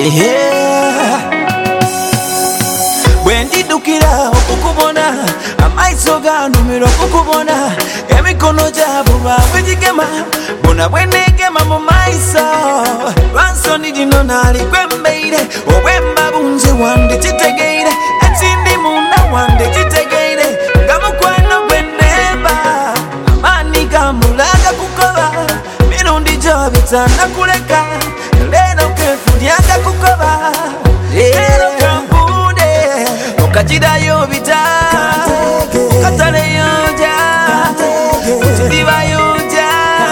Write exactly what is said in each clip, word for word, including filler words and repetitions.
yeah. Bwendidukira okukubona amaiso ganumira okukubona emikono gyabo bwegigema bona bwenegema mu maiso lwansoni gino naali gwembeire obwemba bunze wande kitegeire ekindi munda wande kitegeire nga mukwano gwennemba amaani gamulaga kukoba mirundi gyo bitana kuleka leero kenfulyaga kukoba leero kampunde okagirayo bita kataleyo nja kidibayo nja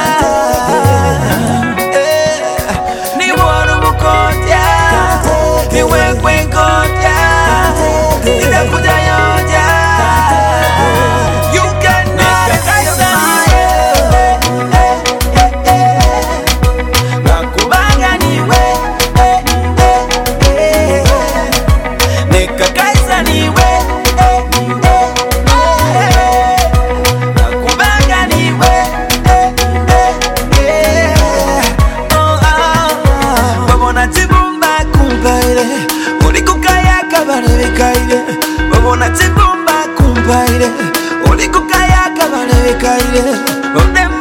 niwona omukotya niwekwenkotya ninakujayo nja you can never nakubanga niwe nekakaisa niwe nakubanga niwe babona kibumba kumpaire oli kukayaka balebekaire babona kibumba kumpaire oli kukayaka balebekaire